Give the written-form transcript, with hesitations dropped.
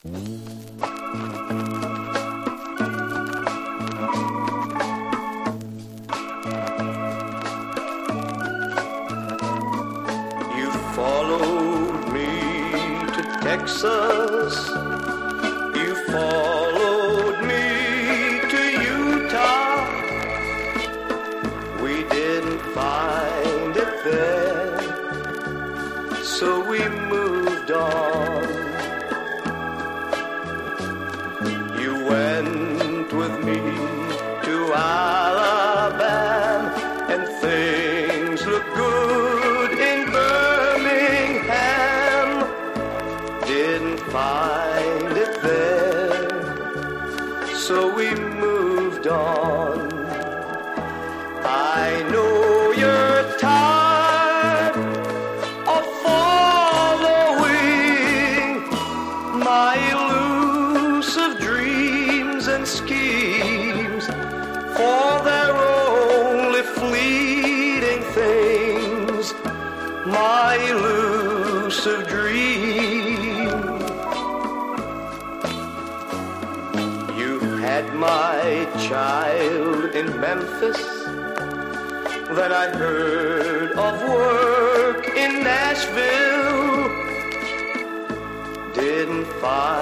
You followed me to Texas. You followed me to Utah. We didn't find it there, so we moved on. You went with me to Alabama, and things look good in Birmingham. Didn't find it there, so we moved on. I know you're tired of following my elusive dreams and schemes, for they're only fleeting things, my elusive dreams. You had my child in Memphis, then I heard of work in Nashville. Didn't find